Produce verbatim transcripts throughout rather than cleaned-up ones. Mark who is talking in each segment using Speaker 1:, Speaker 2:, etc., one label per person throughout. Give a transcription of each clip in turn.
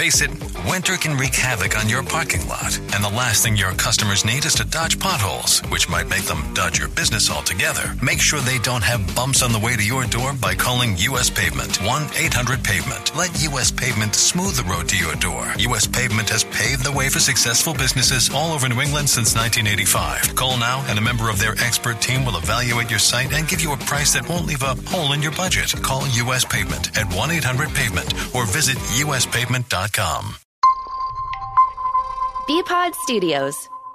Speaker 1: Face it, winter can wreak havoc on your parking lot, and the last thing your customers need is to dodge potholes, which might make them dodge your business altogether. Make sure they don't have bumps on the way to your door by calling U S Pavement, one eight hundred pavement. Let U S Pavement smooth the road to your door. U S Pavement has paved the way for successful businesses all over New England since nineteen eighty-five. Call now, and a member of their expert team will evaluate your site and give you a price that won't leave a hole in your budget. Call U S Pavement at one eight hundred pavement or visit U S pavement dot com.
Speaker 2: B-Pod Studios.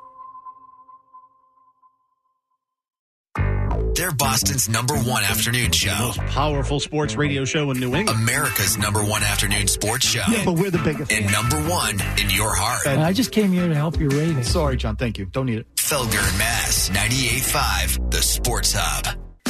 Speaker 3: They're Boston's number one afternoon show.
Speaker 4: The most powerful sports radio show in New England.
Speaker 3: America's number one afternoon sports show.
Speaker 5: Yeah, but we're the biggest.
Speaker 3: And number one in your heart.
Speaker 5: And I just came here to help your ratings. Sorry, John. Thank you. Don't need it.
Speaker 3: Felger and Mass, ninety-eight point five, the Sports Hub.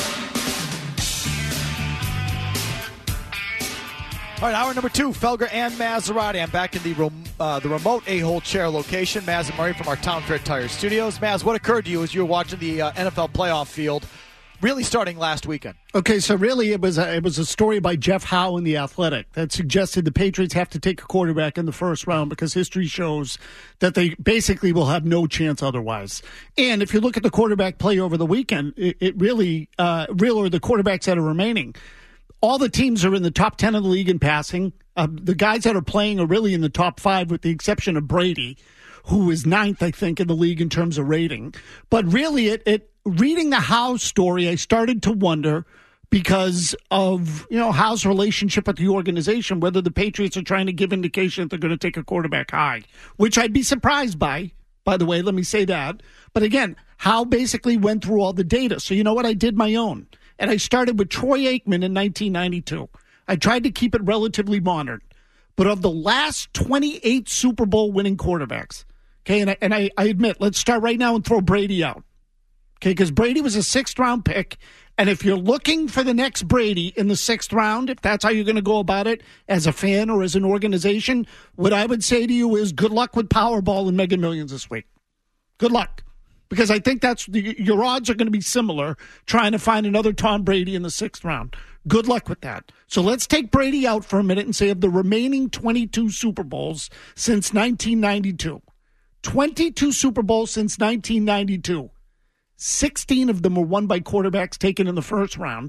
Speaker 6: All right, hour number two, Felger and Maserati. I'm back in the rem- uh, the remote A-hole chair location. Maz and Murray from our Town Fair Tire Studios. Maz, what occurred to you as you were watching the uh, N F L playoff field, really starting last weekend?
Speaker 5: Okay, so really it was a, it was a story by Jeff Howe in The Athletic that suggested the Patriots have to take a quarterback in the first round because history shows that they basically will have no chance otherwise. And if you look at the quarterback play over the weekend, it, it really, uh, real or the quarterbacks that are remaining, all the teams are in the top ten of the league in passing. Uh, the guys that are playing are really in the top five with the exception of Brady, who is ninth, I think, in the league in terms of rating. But really, it, it reading the Howe story, I started to wonder because of, you know, Howe's relationship with the organization, whether the Patriots are trying to give indication that they're going to take a quarterback high, which I'd be surprised by, by the way, let me say that. But again, Howe basically went through all the data. So you know what? I did my own. And I started with Troy Aikman in nineteen ninety-two. I tried to keep it relatively modern. But of the last twenty-eight Super Bowl winning quarterbacks, okay, and I, and I, I admit, let's start right now and throw Brady out. Okay, because Brady was a sixth-round pick. And if you're looking for the next Brady in the sixth round, if that's how you're going to go about it as a fan or as an organization, what I would say to you is good luck with Powerball and Mega Millions this week. Good luck. Because I think that's the, your odds are going to be similar trying to find another Tom Brady in the sixth round. Good luck with that. So let's take Brady out for a minute and say of the remaining twenty-two Super Bowls since nineteen ninety-two. twenty-two Super Bowls since nineteen ninety-two. sixteen of them were won by quarterbacks taken in the first round.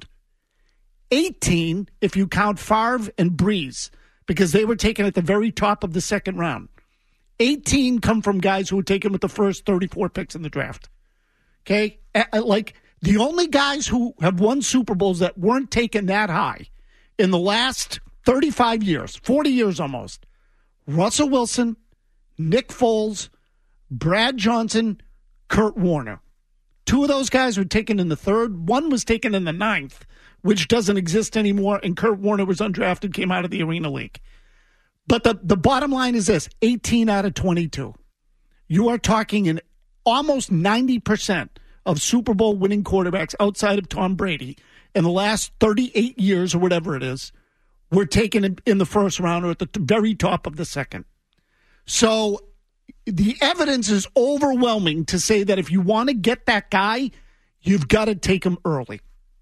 Speaker 5: eighteen, if you count Favre and Breeze, because they were taken at the very top of the second round. eighteen come from guys who were taken with the first thirty-four picks in the draft. Okay? Like, the only guys who have won Super Bowls that weren't taken that high in the last thirty-five years, forty years almost, Russell Wilson, Nick Foles, Brad Johnson, Kurt Warner. Two of those guys were taken in the third. One was taken in the ninth, which doesn't exist anymore, and Kurt Warner was undrafted, came out of the Arena League. But the, the bottom line is this, eighteen out of twenty-two. You are talking in almost ninety percent of Super Bowl winning quarterbacks outside of Tom Brady in the last thirty-eight years or whatever it is were taken in, in the first round or at the very top of the second. So the evidence is overwhelming to say that if you want to get that guy, you've got to take him early.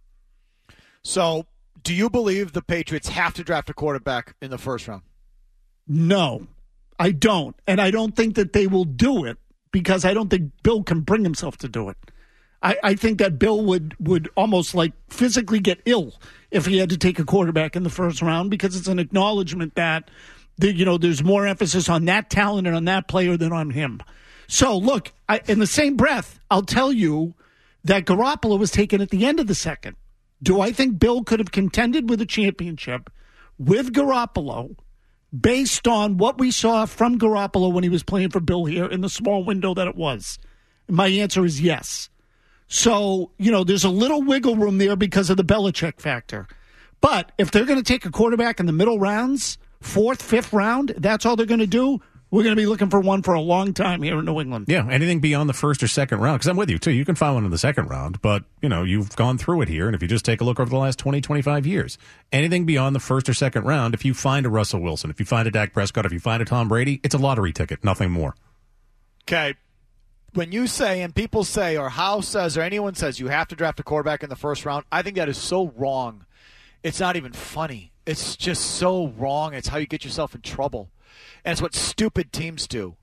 Speaker 6: So do you believe the Patriots have to draft a quarterback in the first round?
Speaker 5: No, I don't. And I don't think that they will do it because I don't think Bill can bring himself to do it. I, I think that Bill would, would almost like physically get ill if he had to take a quarterback in the first round because it's an acknowledgement that, the, you know, there's more emphasis on that talent and on that player than on him. So, look, I, in the same breath, I'll tell you that Garoppolo was taken at the end of the second. Do I think Bill could have contended with a championship with Garoppolo based on what we saw from Garoppolo when he was playing for Bill here in the small window that it was? My answer is yes. So, you know, there's a little wiggle room there because of the Belichick factor. But if they're going to take a quarterback in the middle rounds, fourth, fifth round, that's all they're going to do, we're going to be looking for one for a long time here in New England.
Speaker 7: Yeah, anything beyond the first or second round, because I'm with you, too. You can find one in the second round, but, you know, you've gone through it here, and if you just take a look over the last twenty, twenty-five years, anything beyond the first or second round, if you find a Russell Wilson, if you find a Dak Prescott, if you find a Tom Brady, it's a lottery ticket, nothing more.
Speaker 6: Okay. When you say, and people say, or Howe says, or anyone says you have to draft a quarterback in the first round, I think that is so wrong. It's not even funny. It's just so wrong. It's how you get yourself in trouble. and it's what stupid teams do.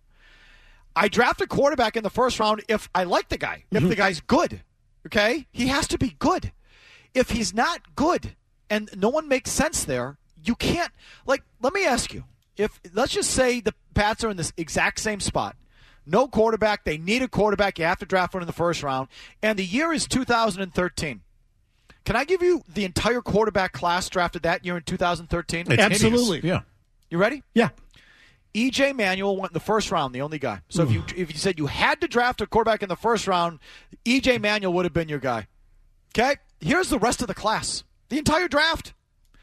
Speaker 6: I draft a quarterback in the first round if I like the guy, if mm-hmm. the guy's good. Okay? He has to be good. If he's not good and no one makes sense there, you can't. Like, let me ask you. If let's just say the Pats are in this exact same spot. No quarterback. They need a quarterback. You have to draft one in the first round. And the year is two thousand thirteen. Can I give you the entire quarterback class drafted that year in two thousand thirteen?
Speaker 5: It's Absolutely.
Speaker 7: Hideous. Yeah.
Speaker 6: You ready?
Speaker 5: Yeah.
Speaker 6: E J Manuel went in the first round, the only guy. So if you if you said you had to draft a quarterback in the first round, E J Manuel would have been your guy. Okay? Here's the rest of the class. The entire draft.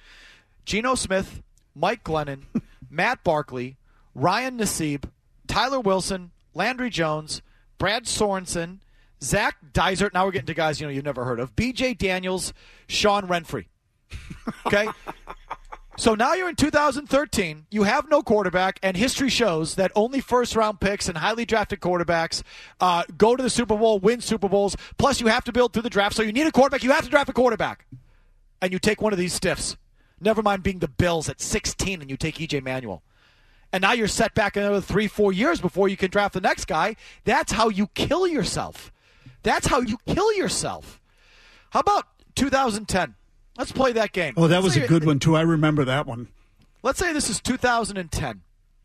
Speaker 6: Geno Smith, Mike Glennon, Matt Barkley, Ryan Nassib, Tyler Wilson, Landry Jones, Brad Sorensen, Zach Dysert. Now we're getting to guys you know you've never heard of. B J Daniels, Sean Renfrey. Okay? So now you're in two thousand thirteen. You have no quarterback, and history shows that only first-round picks and highly drafted quarterbacks uh, go to the Super Bowl, win Super Bowls. Plus, you have to build through the draft. So you need a quarterback. You have to draft a quarterback. And you take one of these stiffs. Never mind being the Bills at sixteen, and you take E J Manuel. And now you're set back another three, four years before you can draft the next guy. That's how you kill yourself. That's how you kill yourself. How about two thousand ten? Let's play that game.
Speaker 5: Oh, that
Speaker 6: let's
Speaker 5: was a good one, too. I remember that one.
Speaker 6: Let's say this is two thousand ten,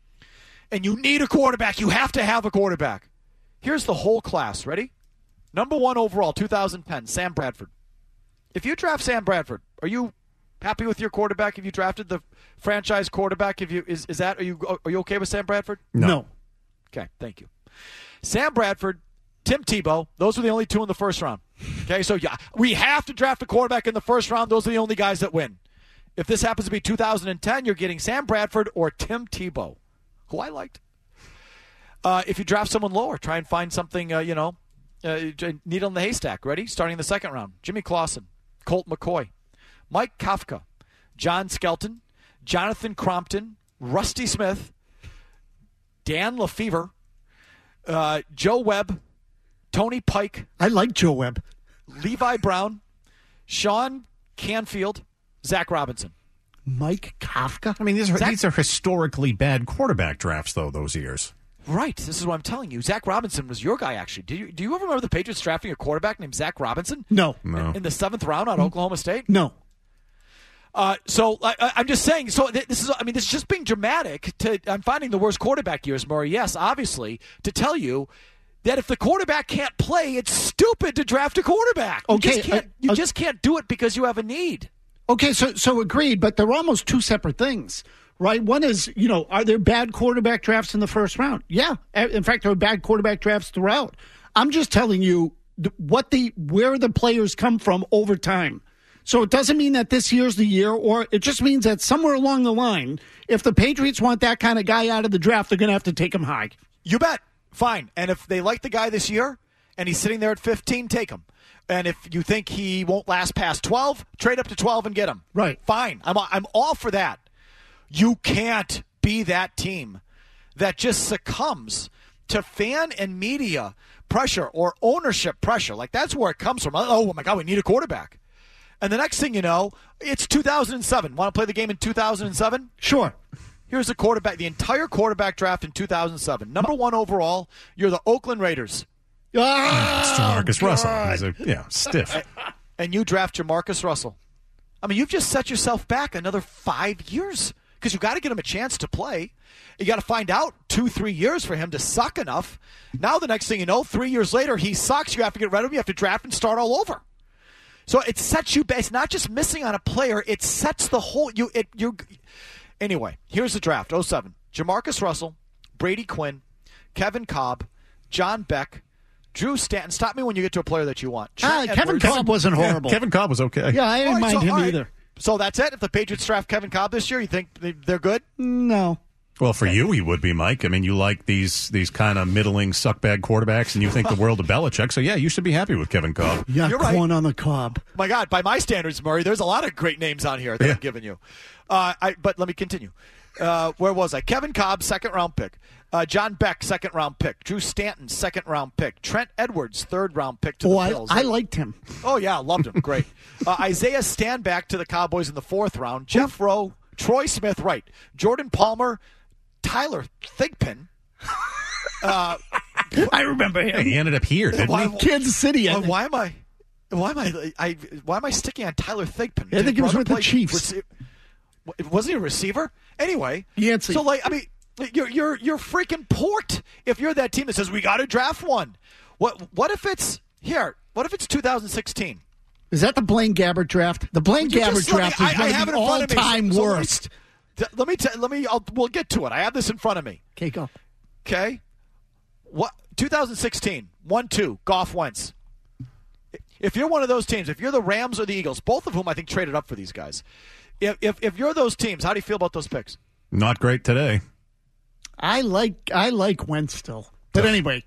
Speaker 6: and you need a quarterback. You have to have a quarterback. Here's the whole class. Ready? Number one overall, two thousand ten, Sam Bradford. If you draft Sam Bradford, are you happy with your quarterback? If you drafted the franchise quarterback, if you is is that are you are you okay with Sam Bradford?
Speaker 5: No. no.
Speaker 6: Okay, thank you. Sam Bradford, Tim Tebow. Those were the only two in the first round. Okay, so yeah, we have to draft a quarterback in the first round. Those are the only guys that win. If this happens to be two thousand ten, you're getting Sam Bradford or Tim Tebow, who I liked. Uh, if you draft someone lower, try and find something, uh, you know, uh, needle in the haystack. Ready? Starting in the second round. Jimmy Clausen, Colt McCoy, Mike Kafka, John Skelton, Jonathan Crompton, Rusty Smith, Dan Lefevre, uh, Joe Webb, Tony Pike.
Speaker 5: I like Joe Webb.
Speaker 6: Levi Brown, Sean Canfield, Zach Robinson.
Speaker 5: Mike Kafka?
Speaker 7: I mean, these are,
Speaker 6: Zach,
Speaker 7: these are historically bad quarterback drafts, though, those years.
Speaker 6: Right. This is what I'm telling you. Zach Robinson was your guy, actually. Do you, do you ever remember the Patriots drafting a quarterback named Zach Robinson?
Speaker 5: No.
Speaker 7: No.
Speaker 6: In, in the seventh round out of Oklahoma State?
Speaker 5: No.
Speaker 6: Uh, so I, I'm just saying. So th- this is. I mean, this is just being dramatic. To I'm finding the worst quarterback years, Murray. Yes, obviously, to tell you that if the quarterback can't play, it's stupid to draft a quarterback.
Speaker 5: Okay,
Speaker 6: you just can't,
Speaker 5: uh,
Speaker 6: you
Speaker 5: uh,
Speaker 6: just can't do it because you have a need.
Speaker 5: Okay, so so agreed, but they're almost two separate things, right? One is, you know, are there bad quarterback drafts in the first round? Yeah, in fact, there are bad quarterback drafts throughout. I'm just telling you what the where the players come from over time. So it doesn't mean that this year's the year, or it just means that somewhere along the line, if the Patriots want that kind of guy out of the draft, they're going to have to take him high.
Speaker 6: You bet. Fine. And if they like the guy this year and he's sitting there at fifteen, take him. And if you think he won't last past twelve, trade up to twelve and get him.
Speaker 5: Right.
Speaker 6: Fine. I'm I'm all for that. You can't be that team that just succumbs to fan and media pressure or ownership pressure. Like, that's where it comes from. Oh, my God, we need a quarterback. And the next thing you know, it's two thousand seven. Want to play the game in two thousand seven?
Speaker 5: Sure.
Speaker 6: Here's the quarterback, the entire quarterback draft in two thousand seven. Number one overall, you're the Oakland Raiders.
Speaker 5: Oh,
Speaker 7: it's Jamarcus Russell. He's a, yeah, stiff.
Speaker 6: And you draft Jamarcus Russell. I mean, you've just set yourself back another five years because you got to get him a chance to play. You got to find out two, three years for him to suck enough. Now the next thing you know, three years later, he sucks. You have to get rid of him. You have to draft and start all over. So it sets you back. It's not just missing on a player. It sets the whole you. It you. Anyway, here's the draft. oh seven. Jamarcus Russell, Brady Quinn, Kevin Cobb, John Beck, Drew Stanton. Stop me when you get to a player that you want.
Speaker 5: Ah, Kevin Cobb wasn't horrible.
Speaker 7: Yeah, Kevin Cobb was okay.
Speaker 5: Yeah, I didn't
Speaker 6: right,
Speaker 5: mind
Speaker 6: so,
Speaker 5: him
Speaker 6: right.
Speaker 5: either.
Speaker 6: So that's it? If the Patriots draft Kevin Cobb this year, you think they're good?
Speaker 5: No.
Speaker 7: Well, for you, he would be, Mike. I mean, you like these these kind of middling, suckbag quarterbacks, and you think the world of Belichick. So, yeah, you should be happy with Kevin Cobb.
Speaker 5: Yeah,
Speaker 6: You're
Speaker 5: corn
Speaker 6: right.
Speaker 5: on the cob.
Speaker 6: My God, by my standards, Murray, there's a lot of great names on here that
Speaker 7: Yeah.
Speaker 6: I've given you. Uh, I, but let me continue. Uh, where was I? Kevin Cobb, second-round pick. Uh, John Beck, second-round pick. Drew Stanton, second-round pick. Trent Edwards, third-round pick to
Speaker 5: Oh,
Speaker 6: the
Speaker 5: I,
Speaker 6: Bills.
Speaker 5: I liked him.
Speaker 6: Oh, yeah, loved him. Great. Uh, Isaiah Stanback to the Cowboys in the fourth round. Jeff Rowe, Troy Smith, right. Jordan Palmer, Tyler Thigpen. uh,
Speaker 5: I remember him.
Speaker 7: He ended up here, didn't
Speaker 6: why,
Speaker 7: he?
Speaker 5: Kansas City. I
Speaker 6: why,
Speaker 5: think.
Speaker 6: why am I? Why am I, I? Why am I sticking on Tyler Thigpen?
Speaker 5: I think he was
Speaker 6: Brother
Speaker 5: with the
Speaker 6: play
Speaker 5: Chiefs.
Speaker 6: rece- wasn't he a receiver? Anyway,
Speaker 5: Yancey.
Speaker 6: so like I mean, you're you're you're freaking port if you're that team that says we got to draft one. What what if it's here? What if it's two thousand sixteen?
Speaker 5: Is that the Blaine Gabbert draft? The Blaine
Speaker 6: You
Speaker 5: Gabbert
Speaker 6: just let me-
Speaker 5: draft
Speaker 6: I-
Speaker 5: is
Speaker 6: I
Speaker 5: one
Speaker 6: have
Speaker 5: of
Speaker 6: it
Speaker 5: the
Speaker 6: in front of me,
Speaker 5: all-time
Speaker 6: so- so let me-
Speaker 5: worst.
Speaker 6: Th- Let me t- let me. I'll, we'll get to it. I have this in front of me.
Speaker 5: Okay, go.
Speaker 6: Okay, what? twenty sixteen, one two, Goff Wentz. If you're one of those teams, if you're the Rams or the Eagles, both of whom I think traded up for these guys, if if, if you're those teams, how do you feel about those picks?
Speaker 7: Not great today.
Speaker 5: I like I like Wentz still, but anyway,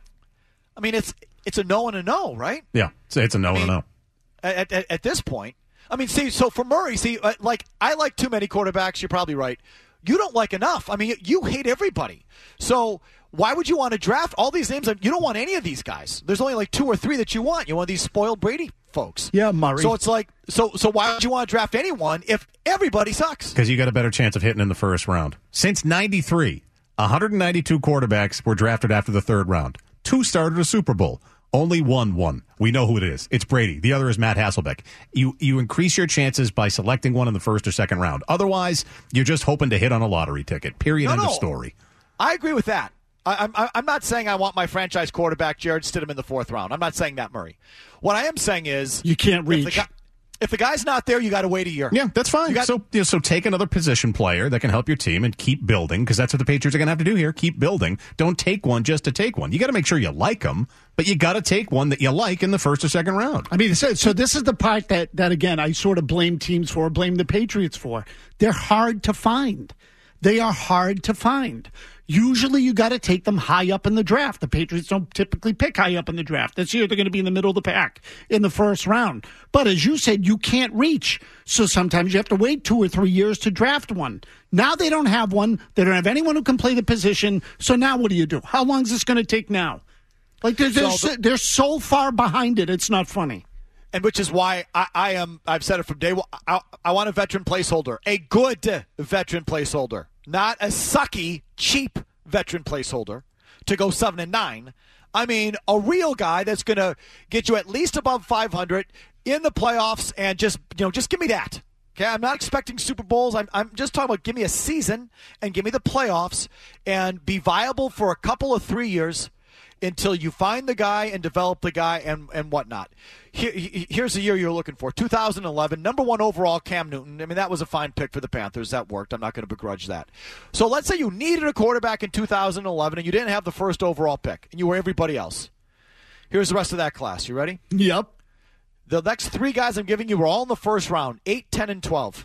Speaker 6: I mean, it's it's a no and a no, right?
Speaker 7: Yeah, it's, it's a no
Speaker 6: mean-
Speaker 7: and a no.
Speaker 6: At, at, at this point, I mean, see, so for Murray, see, uh, like I like too many quarterbacks. You're probably right. You don't like enough. I mean, you hate everybody. So why would you want to draft all these names? You don't want any of these guys. There's only like two or three that you want. You want these spoiled Brady folks.
Speaker 5: Yeah, Murray.
Speaker 6: So it's like, so so why would you want to draft anyone if everybody sucks?
Speaker 7: Because you got a better chance of hitting in the first round. Since ninety-three, one hundred ninety-two quarterbacks were drafted after the third round. Two started a Super Bowl. Only one won. We know who it is. It's Brady. The other is Matt Hasselbeck. You you increase your chances by selecting one in the first or second round. Otherwise, you're just hoping to hit on a lottery ticket. Period.
Speaker 6: No,
Speaker 7: End
Speaker 6: no.
Speaker 7: of story.
Speaker 6: I agree with that. I, I'm I'm not saying I want my franchise quarterback Jared Stidham in the fourth round. I'm not saying that, Murray. What I am saying is
Speaker 5: you can't
Speaker 6: if the,
Speaker 5: reach.
Speaker 6: guy, if the guy's not there, you got to wait a year.
Speaker 7: Yeah, that's fine.
Speaker 6: You got-
Speaker 7: so you know, so take another position player that can help your team and keep building, because that's what the Patriots are going to have to do here. Keep building. Don't take one just to take one. You got to make sure you like them, but you got to take one that you like in the first or second round.
Speaker 5: I mean, so, so this is the part that, that, again, I sort of blame teams for, blame the Patriots for. They're hard to find. They are hard to find. Usually you got to take them high up in the draft. The Patriots don't typically pick high up in the draft. This year they're going to be in the middle of the pack in the first round. But as you said, you can't reach. So sometimes you have to wait two or three years to draft one. Now they don't have one. They don't have anyone who can play the position. So now what do you do? How long is this going to take now? Like they're, they're,
Speaker 6: So
Speaker 5: so, they're so far behind it, it's not funny.
Speaker 6: And which is why I, I am, I've said it from day one, I, I want a veteran placeholder, a good veteran placeholder, not a sucky, cheap veteran placeholder to go seven and nine. I mean, a real guy that's going to get you at least above five hundred in the playoffs, and just, you know, just give me that. Okay, I'm not expecting Super Bowls. I'm, I'm just talking about give me a season and give me the playoffs and be viable for a couple of three years until you find the guy and develop the guy and, and whatnot. Here, here's the year you're looking for. two thousand eleven, number one overall, Cam Newton. I mean, that was a fine pick for the Panthers. That worked. I'm not going to begrudge that. So let's say you needed a quarterback in two thousand eleven and you didn't have the first overall pick and you were everybody else. Here's the rest of that class. You ready?
Speaker 5: Yep.
Speaker 6: The next three guys I'm giving you were all in the first round, eight, ten, and twelve.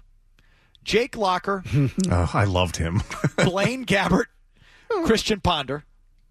Speaker 6: Jake Locker,
Speaker 7: Oh, I loved him.
Speaker 6: Blaine Gabbert, Christian Ponder.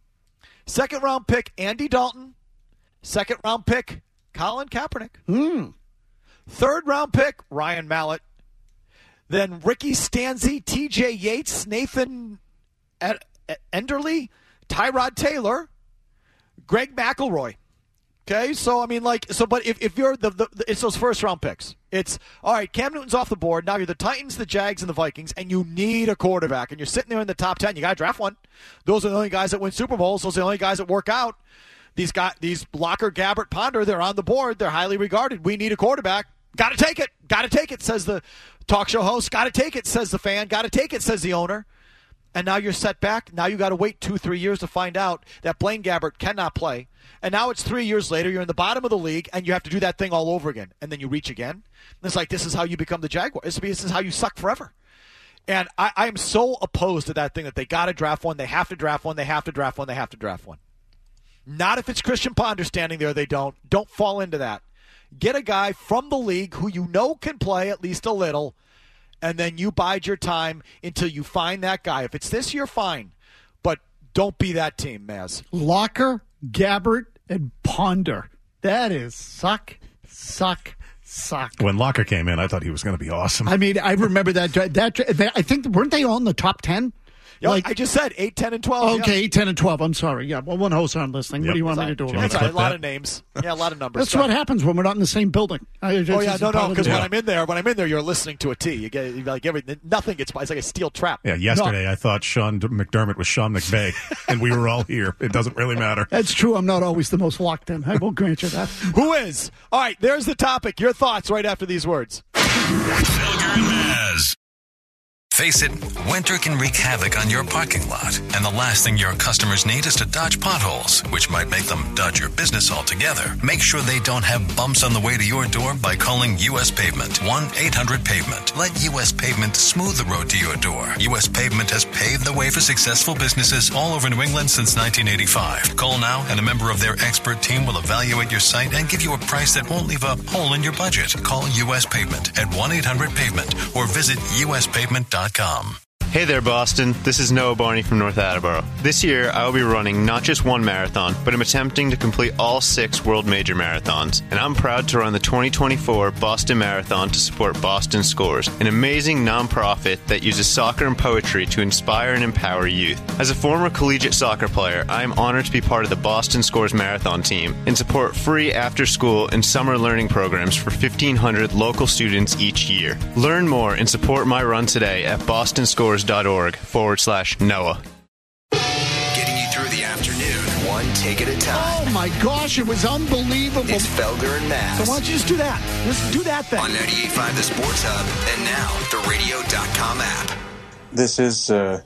Speaker 6: Second round pick, Andy Dalton. Second round pick, Colin Kaepernick.
Speaker 5: Mm.
Speaker 6: Third round pick, Ryan Mallett. Then Ricky Stanzi, T J Yates, Nathan Ed- Enderle, Tyrod Taylor, Greg McElroy. Okay, so I mean, like, so, but if, if you're the, the, the, it's those first round picks. It's all right. Cam Newton's off the board. Now you're the Titans, the Jags, and the Vikings, and you need a quarterback. And you're sitting there in the top ten. You got to draft one. Those are the only guys that win Super Bowls. Those are the only guys that work out. These guys, these Locker, Gabbert, Ponder, they're on the board. They're highly regarded. We need a quarterback. Got to take it. Got to take it, says the talk show host. Got to take it, says the fan. Got to take it, says the owner. And now you're set back. Now you got to wait two, three years to find out that Blaine Gabbert cannot play. And now it's three years later. You're in the bottom of the league, and you have to do that thing all over again. And then you reach again. And it's like, this is how you become the Jaguar. This is how you suck forever. And I, I am so opposed to that thing that they got to draft one. They have to draft one. They have to draft one. They have to draft one. Not if it's Christian Ponder standing there. They don't. Don't fall into that. Get a guy from the league who you know can play at least a little, and then you bide your time until you find that guy. If it's this year, fine. But don't be that team, Maz.
Speaker 5: Locker, Gabbert, and Ponder. That is suck, suck, suck.
Speaker 7: When Locker came in, I thought he was going to be awesome.
Speaker 5: I mean, I remember that. That I think weren't they all in the top ten?
Speaker 6: Yeah,
Speaker 5: Like-
Speaker 6: I just said eight, ten, and twelve.
Speaker 5: Okay,
Speaker 6: yeah.
Speaker 5: eight, ten, and twelve. I'm sorry. Yeah, well, one host aren't listening.
Speaker 7: Yep.
Speaker 5: What do you want me to do
Speaker 7: Jimmy
Speaker 5: about
Speaker 6: That's
Speaker 5: that?
Speaker 6: all right. A
Speaker 7: Clip
Speaker 6: lot
Speaker 7: that.
Speaker 6: of names. Yeah, a lot of numbers.
Speaker 5: That's what happens when we're not in the same building. I,
Speaker 6: Oh yeah, no, no. Because
Speaker 5: yeah.
Speaker 6: when I'm in there, when I'm in there, you're listening to a T. You get you like everything. Nothing gets. It's like a steel trap.
Speaker 7: Yeah, yesterday I thought Sean D- McDermott was Sean McVay, and we were all here. It doesn't really matter.
Speaker 5: That's true. I'm not always the most locked in. I will grant you that.
Speaker 6: Who is? All right, there's the topic. Your thoughts right after these words.
Speaker 1: Felger and Maz. Face it, winter can wreak havoc on your parking lot, and the last thing your customers need is to dodge potholes, which might make them dodge your business altogether. Make sure they don't have bumps on the way to your door by calling U S Pavement, one eight hundred pavement. Let U S Pavement smooth the road to your door. U S Pavement has paved the way for successful businesses all over New England since nineteen eighty-five. Call now, and a member of their expert team will evaluate your site and give you a price that won't leave a hole in your budget. Call U S Pavement at one eight hundred pavement or visit U S pavement dot com.
Speaker 2: Hey there, Boston. This is Noah Barney from North Attleboro. This year, I will be running not just one marathon, but I'm attempting to complete all six World Major Marathons. And I'm proud to run the twenty twenty-four Boston Marathon to support Boston Scores, an amazing nonprofit that uses soccer and poetry to inspire and empower youth. As a former collegiate soccer player, I am honored to be part of the Boston Scores Marathon team and support free after-school and summer learning programs for fifteen hundred local students each year. Learn more and support my run today at bostonscores.org forward slash Noah.
Speaker 3: Getting you through the afternoon, one take at a time.
Speaker 5: Oh my gosh, it was unbelievable.
Speaker 3: It's Felger and Maz.
Speaker 6: So why don't you just do that? Just do that thing.
Speaker 3: On ninety-eight point five The Sports Hub, and now the radio dot com app.
Speaker 8: This is uh,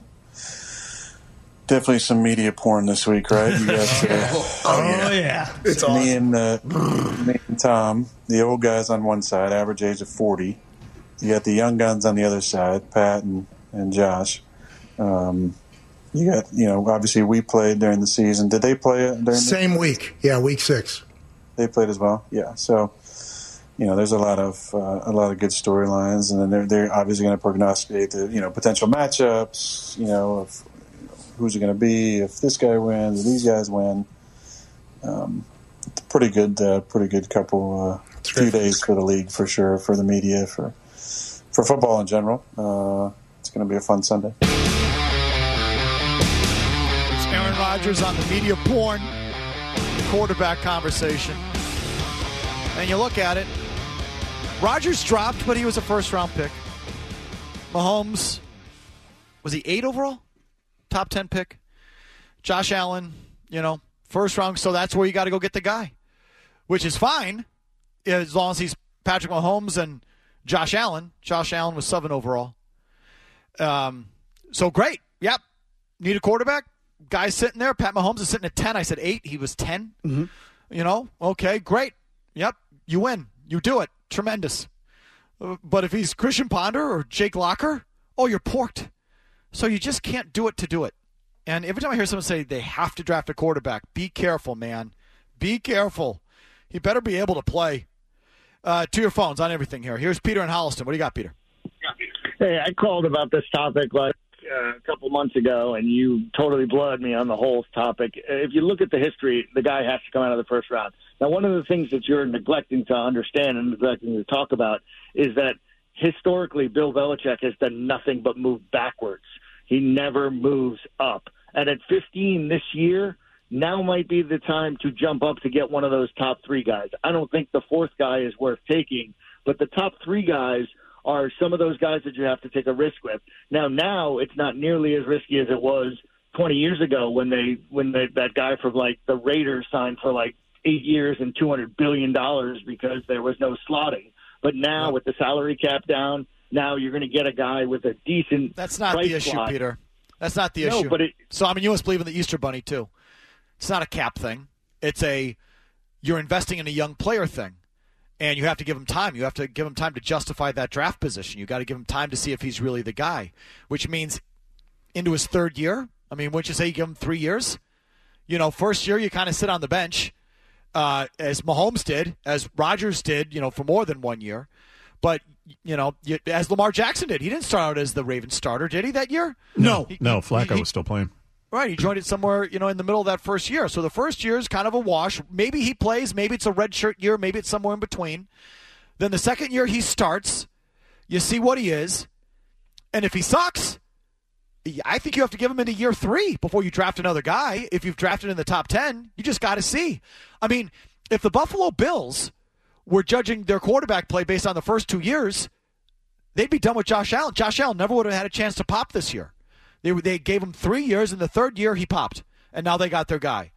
Speaker 8: definitely some media porn this week, right? You got uh,
Speaker 6: Oh yeah.
Speaker 8: it's me and uh, me and Tom, the old guys on one side, average age of forty. You got the young guns on the other side, Pat and, and Josh. Um, you got, you know, obviously we played during the season. Did they play during the
Speaker 9: Same week. Yeah, week six.
Speaker 8: They played as well. Yeah. So, you know, there's a lot of uh, a lot of good storylines, and then they're they're obviously going to prognosticate the you know potential matchups. You know, of you know, who's it going to be if this guy wins, if these guys win. Um, it's a pretty good, uh, pretty good couple uh, few days for the league for sure, for the media, for for football in general. Uh, it's going to be a fun Sunday.
Speaker 6: It's Aaron Rodgers on the media porn quarterback conversation. And you look at it, Rodgers dropped, but he was a first-round pick. Mahomes, was he eight overall? Top ten pick. Josh Allen, you know, first round, so that's where you got to go get the guy, which is fine as long as he's Patrick Mahomes and Josh Allen. Josh Allen was seven overall. Um, so great. Yep. Need a quarterback. Guy's sitting there. Pat Mahomes is sitting at ten. I said eight. He was ten.
Speaker 5: Mm-hmm.
Speaker 6: You know, okay, great. Yep. You win. You do it. Tremendous. Uh, But if he's Christian Ponder or Jake Locker, oh, you're porked. So you just can't do it to do it. And every time I hear someone say they have to draft a quarterback, be careful, man. Be careful. He better be able to play. Uh, to your phones on everything here. Here's Peter in Holliston. What do you got, Peter?
Speaker 10: Hey, I called about this topic like uh, a couple months ago, and you totally blowed me on the whole topic. If you look at the history, the guy has to come out of the first round. Now, one of the things that you're neglecting to understand and neglecting to talk about is that historically Bill Belichick has done nothing but move backwards. He never moves up. And at fifteen this year, now might be the time to jump up to get one of those top three guys. I don't think the fourth guy is worth taking, but the top three guys are some of those guys that you have to take a risk with. Now, now it's not nearly as risky as it was twenty years ago when they when they, that guy from like the Raiders signed for like eight years and two hundred billion dollars because there was no slotting. But now with the salary cap down, now you're going to get a guy with a decent
Speaker 6: That's not
Speaker 10: price
Speaker 6: the issue,
Speaker 10: slot.
Speaker 6: Peter. That's not the
Speaker 10: No,
Speaker 6: issue.
Speaker 10: but it-
Speaker 6: so, I mean, you must believe in the Easter Bunny, too. It's not a cap thing. It's a you're investing in a young player thing. And you have to give him time. You have to give him time to justify that draft position. You got to give him time to see if he's really the guy, which means into his third year. I mean, wouldn't you say you give him three years? You know, first year you kind of sit on the bench, uh, as Mahomes did, as Rodgers did, you know, for more than one year. But, you know, you, as Lamar Jackson did. He didn't start out as the Ravens starter, did he, that year?
Speaker 5: No.
Speaker 6: He-
Speaker 7: No,
Speaker 6: he-
Speaker 7: Flacco
Speaker 6: he-
Speaker 7: was still playing.
Speaker 6: Right, he joined it somewhere, you know, in the middle of that first year. So the first year is kind of a wash. Maybe he plays, maybe it's a redshirt year, maybe it's somewhere in between. Then the second year he starts, you see what he is, and if he sucks, I think you have to give him into year three before you draft another guy. If you've drafted in the top ten, you just got to see. I mean, if the Buffalo Bills were judging their quarterback play based on the first two years, they'd be done with Josh Allen. Josh Allen never would have had a chance to pop this year. They they gave him three years, and the third year he popped, and now they got their guy.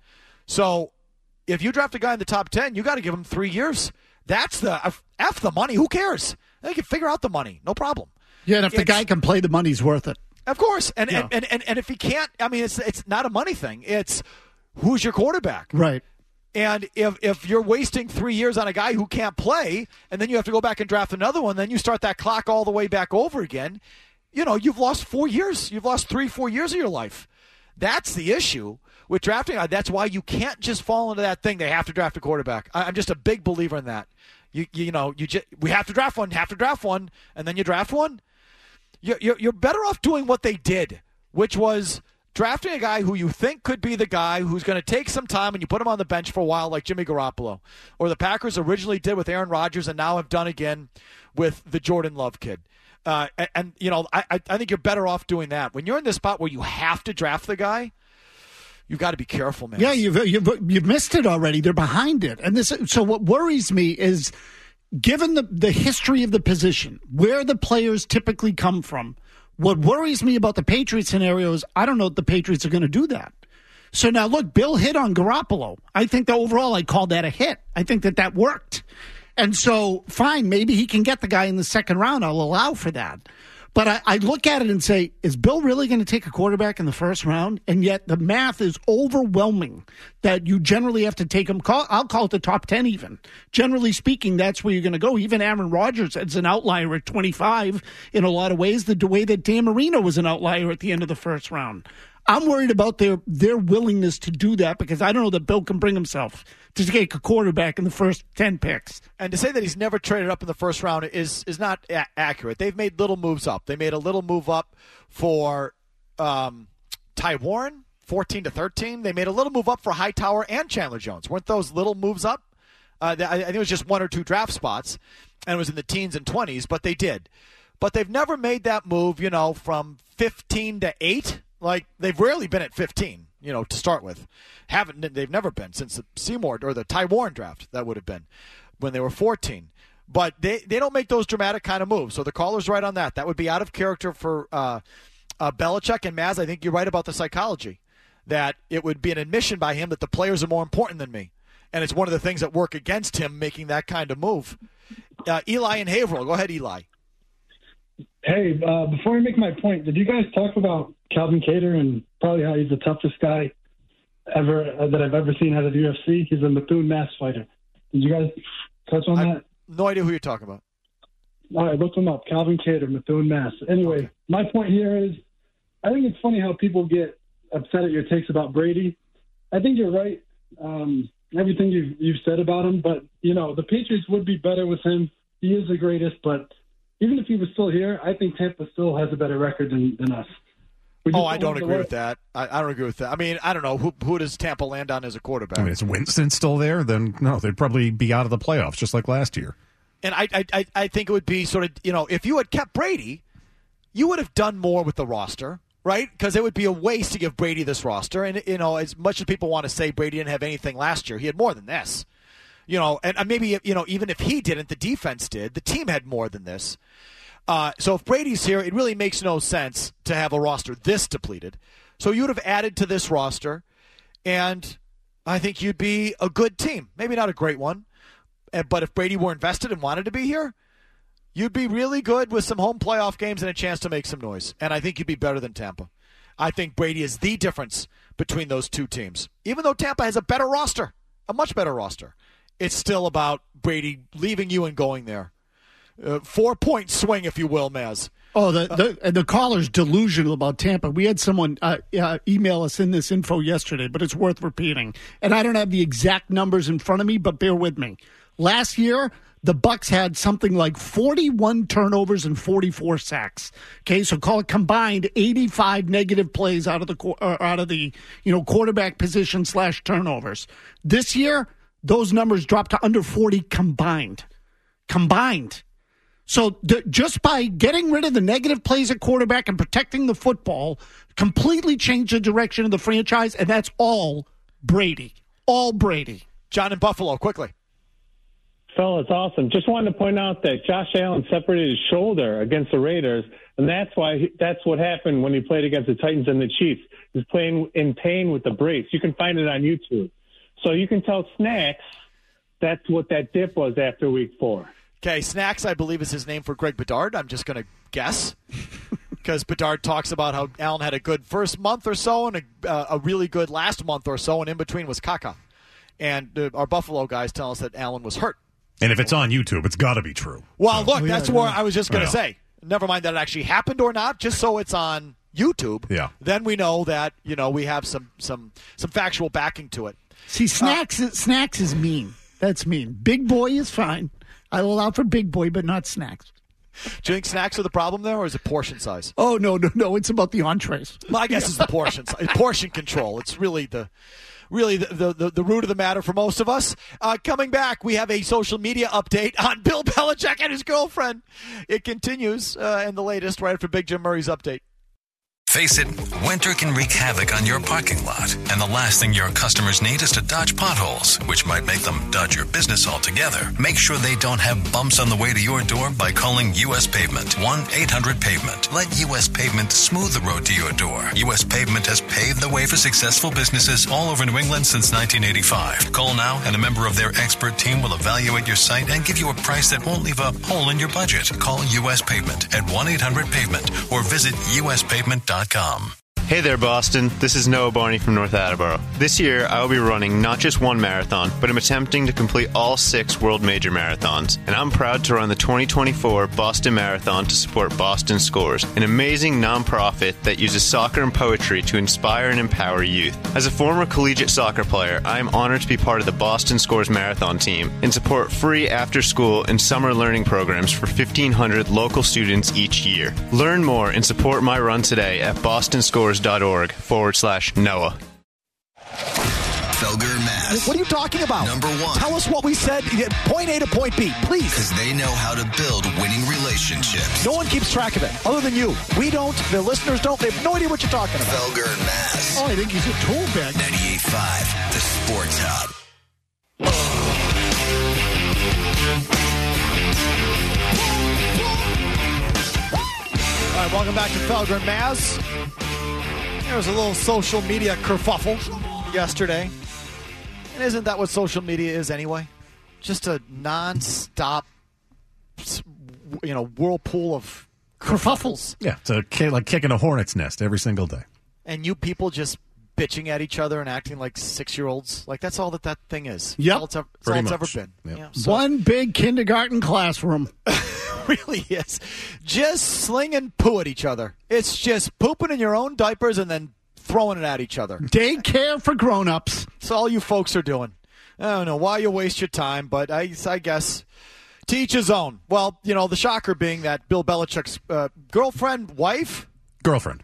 Speaker 6: So if you draft a guy in the top ten, you got to give him three years. That's the F the money. Who cares? They can figure out the money. No problem.
Speaker 5: Yeah, and if
Speaker 6: it's,
Speaker 5: the guy can play, the money's worth it.
Speaker 6: Of course. And,
Speaker 5: yeah.
Speaker 6: and, and, and if he can't, I mean, it's it's not a money thing. It's who's your quarterback.
Speaker 5: Right.
Speaker 6: And if if you're wasting three years on a guy who can't play, and then you have to go back and draft another one, then you start that clock all the way back over again, you know, you've lost four years. You've lost three, four years of your life. That's the issue with drafting. That's why you can't just fall into that thing. They have to draft a quarterback. I'm just a big believer in that. You you know, you just, we have to draft one, have to draft one, and then you draft one. You're, you're, you're better off doing what they did, which was drafting a guy who you think could be the guy who's going to take some time and you put him on the bench for a while like Jimmy Garoppolo, or the Packers originally did with Aaron Rodgers and now have done again with the Jordan Love kid. Uh, and, and, you know, I, I think you're better off doing that. When you're in this spot where you have to draft the guy, you've got to be careful, man.
Speaker 5: Yeah, you've, you've, you've missed it already. They're behind it. And this. So what worries me is, given the, the history of the position, where the players typically come from, what worries me about the Patriots scenario is I don't know if the Patriots are going to do that. So now, look, Bill hit on Garoppolo. I think that overall I called that a hit. I think that that worked. And so, fine, maybe he can get the guy in the second round. I'll allow for that. But I, I look at it and say, is Bill really going to take a quarterback in the first round? And yet the math is overwhelming that you generally have to take him. Call, I'll call it the top ten even. Generally speaking, that's where you're going to go. Even Aaron Rodgers is an outlier at twenty-five in a lot of ways, the way that Dan Marino was an outlier at the end of the first round. I'm worried about their, their willingness to do that because I don't know that Bill can bring himself to take a quarterback in the first ten picks.
Speaker 6: And to say that he's never traded up in the first round is is not a- accurate. They've made little moves up. They made a little move up for um, Ty Warren, fourteen to thirteen. They made a little move up for Hightower and Chandler Jones. Weren't those little moves up? Uh, I think it was just one or two draft spots, and it was in the teens and twenties, but they did. But they've never made that move, you know, from fifteen to eight. Like, they've rarely been at fifteen, you know, to start with. Haven't They've never been since the Seymour or the Ty Warren draft, that would have been, when they were fourteen. But they, they don't make those dramatic kind of moves. So the caller's right on that. That would be out of character for uh, uh, Belichick. And, Maz, I think you're right about the psychology, that it would be an admission by him that the players are more important than me. And it's one of the things that work against him making that kind of move. Uh, Eli and Haverhill. Go ahead, Eli.
Speaker 11: Hey, uh, before I make my point, did you guys talk about Calvin Kattar and probably how he's the toughest guy ever uh, that I've ever seen out of the U F C? He's a Bethune-Mass fighter. Did you guys touch on
Speaker 6: I
Speaker 11: that?
Speaker 6: No idea who you're talking about.
Speaker 11: All right, look him up. Calvin Kattar, Bethune-Mass. Anyway, okay. My point here is I think it's funny how people get upset at your takes about Brady. I think you're right, um, everything you've, you've said about him. But, you know, the Patriots would be better with him. He is the greatest, but even if he was still here, I think Tampa still has a better record than, than us.
Speaker 6: Oh, I don't agree with that. I, I don't agree with that. I mean, I don't know. Who, who does Tampa land on as a quarterback?
Speaker 7: I mean, is Winston still there? Then, no, they'd probably be out of the playoffs, just like last year.
Speaker 6: And I, I, I think it would be sort of, you know, if you had kept Brady, you would have done more with the roster, right? Because it would be a waste to give Brady this roster. And, you know, as much as people want to say Brady didn't have anything last year, he had more than this. You know, and maybe, you know, even if he didn't, the defense did. The team had more than this. Uh, so if Brady's here, it really makes no sense to have a roster this depleted. So you would have added to this roster, and I think you'd be a good team. Maybe not a great one, but if Brady were invested and wanted to be here, you'd be really good with some home playoff games and a chance to make some noise. And I think you'd be better than Tampa. I think Brady is the difference between those two teams. Even though Tampa has a better roster, a much better roster, it's still about Brady leaving you and going there. Uh, four-point swing, if you will, Maz.
Speaker 5: Oh, the the, the caller's delusional about Tampa. We had someone uh, uh, email us in this info yesterday, but it's worth repeating. And I don't have the exact numbers in front of me, but bear with me. Last year, the Bucs had something like forty-one turnovers and forty-four sacks. Okay, so call it combined eighty-five negative plays out of the uh, out of the you know quarterback position slash turnovers. This year, those numbers dropped to under forty combined. Combined. So d- just by getting rid of the negative plays at quarterback and protecting the football, completely changed the direction of the franchise, and that's all Brady. All Brady.
Speaker 6: John in Buffalo, quickly.
Speaker 12: Phil, it's awesome. Just wanted to point out that Josh Allen separated his shoulder against the Raiders, and that's why he, that's what happened when he played against the Titans and the Chiefs. He's playing in pain with the brace. You can find it on YouTube. So you can tell Snacks that's what that dip was after week four.
Speaker 6: Okay, Snacks, I believe, is his name for Greg Bedard. I'm just going to guess because Bedard talks about how Allen had a good first month or so and a, uh, a really good last month or so, and in between was Kaka. And uh, our Buffalo guys tell us that Allen was hurt.
Speaker 7: And if it's on YouTube, it's got to be true.
Speaker 6: Well,
Speaker 7: so.
Speaker 6: look, that's
Speaker 5: oh, yeah,
Speaker 6: where
Speaker 5: yeah.
Speaker 6: I was just going to say. Never mind that it actually happened or not, just so it's on YouTube.
Speaker 7: Yeah.
Speaker 6: Then we know that, you know, we have some some some factual backing to it.
Speaker 5: See, Snacks, uh, Snacks is mean. That's mean. Big Boy is fine. I will allow for Big Boy, but not Snacks.
Speaker 6: Do you think Snacks are the problem there, or is it portion size?
Speaker 5: Oh, no, no, no. It's about the entrees.
Speaker 6: Well, I guess it's the portion size. Portion control. It's really the really the, the, the, the root of the matter for most of us. Uh, coming back, we have a social media update on Bill Belichick and his girlfriend. It continues uh, in the latest right after Big Jim Murray's update.
Speaker 1: Face it, winter can wreak havoc on your parking lot, and the last thing your customers need is to dodge potholes, which might make them dodge your business altogether. Make sure they don't have bumps on the way to your door by calling U S Pavement, one eight hundred pavement. Let U S Pavement smooth the road to your door. U S Pavement has paved the way for successful businesses all over New England since nineteen eighty-five. Call now, and a member of their expert team will evaluate your site and give you a price that won't leave a hole in your budget. Call U S Pavement at one eight hundred pavement or visit U S pavement dot com.
Speaker 2: Hey there, Boston. This is Noah Barney from North Attleboro. This year, I will be running not just one marathon, but I'm attempting to complete all six World Major Marathons. And I'm proud to run the twenty twenty-four Boston Marathon to support Boston Scores, an amazing nonprofit that uses soccer and poetry to inspire and empower youth. As a former collegiate soccer player, I am honored to be part of the Boston Scores Marathon team and support free after-school and summer learning programs for fifteen hundred local students each year. Learn more and support my run today at bostonscores.org forward slash Noah.
Speaker 3: Felger Mass.
Speaker 6: What are you talking about?
Speaker 3: Number one.
Speaker 6: Tell us what we said. Point A to point B, please.
Speaker 3: Because they know how to build winning relationships.
Speaker 6: No one keeps track of it, other than you. We don't. The listeners don't. They have no idea what you're talking about.
Speaker 3: Felger and Mass.
Speaker 5: Oh, I think he's a tool bag.
Speaker 3: ninety-eight point five, the Sports Hub.
Speaker 6: All right, welcome back to Felger and Maz. There was a little social media kerfuffle yesterday. And isn't that what social media is anyway? Just a non-stop, you know, whirlpool of kerfuffles.
Speaker 7: Yeah, it's a, ki- like kicking a hornet's nest every single day.
Speaker 6: And you people just bitching at each other and acting like six-year-olds. Like, that's all that that thing is.
Speaker 5: Yep.
Speaker 6: That's all it's ever, that's
Speaker 7: Pretty
Speaker 6: all it's
Speaker 7: much.
Speaker 6: ever been.
Speaker 7: Yep.
Speaker 6: Yeah, so-
Speaker 5: One big kindergarten classroom.
Speaker 6: really is. Just slinging poo at each other. It's just pooping in your own diapers and then throwing it at each other.
Speaker 5: Daycare for grown-ups.
Speaker 6: That's all you folks are doing. I don't know why you waste your time, but I, I guess to each his own. Well, you know, the shocker being that Bill Belichick's uh, girlfriend, wife?
Speaker 7: Girlfriend.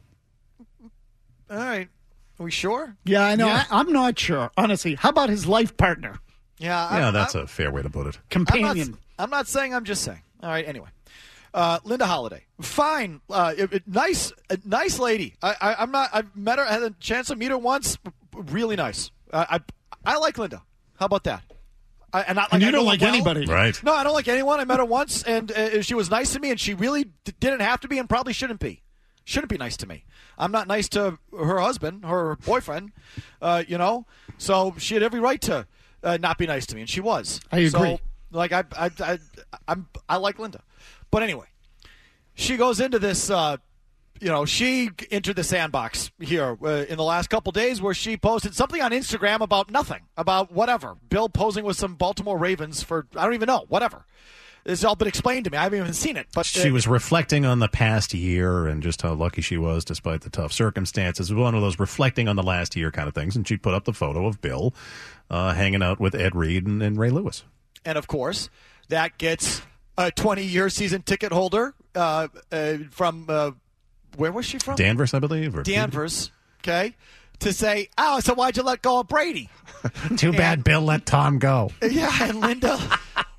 Speaker 6: All right. Are we sure?
Speaker 5: Yeah, I know.
Speaker 6: Yeah.
Speaker 5: I, I'm not sure, honestly. How about his life partner?
Speaker 6: Yeah.
Speaker 7: Yeah,
Speaker 6: I'm,
Speaker 7: that's
Speaker 6: I'm,
Speaker 7: a fair way to put it.
Speaker 5: Companion.
Speaker 6: I'm not, I'm not saying, I'm just saying. All right, anyway. Uh, Linda Holiday, fine, uh, it, it, nice, uh, nice lady. I, I, I'm not. I've met her. I had a chance to meet her once. Really nice. Uh, I, I like Linda. How about that? I, and not like
Speaker 5: and you
Speaker 6: I
Speaker 5: don't
Speaker 6: know
Speaker 5: like
Speaker 6: her well.
Speaker 5: anybody,
Speaker 7: right?
Speaker 6: No, I don't like anyone. I met her once, and uh, she was nice to me, and she really d- didn't have to be, and probably shouldn't be. Shouldn't be nice to me. I'm not nice to her husband, her boyfriend. Uh, you know, so she had every right to uh, not be nice to me, and she was.
Speaker 5: I agree.
Speaker 6: So, like I, I, I, I'm, I like Linda. But anyway, she goes into this, uh, you know, she entered the sandbox here uh, in the last couple days where she posted something on Instagram about nothing, about whatever. Bill posing with some Baltimore Ravens for, I don't even know, whatever. It's all been explained to me. I haven't even seen it. But
Speaker 7: She
Speaker 6: uh,
Speaker 7: was reflecting on the past year and just how lucky she was despite the tough circumstances. It was one of those reflecting on the last year kind of things. And she put up the photo of Bill uh, hanging out with Ed Reed and, and Ray Lewis.
Speaker 6: And, of course, that gets a twenty-year season ticket holder uh, uh, from, uh, where was she from?
Speaker 7: Danvers, I believe. Or
Speaker 6: Danvers, okay, to say, oh, so why'd you let go of Brady?
Speaker 7: Too bad
Speaker 6: And-
Speaker 7: Bill let Tom go.
Speaker 6: Yeah, and Linda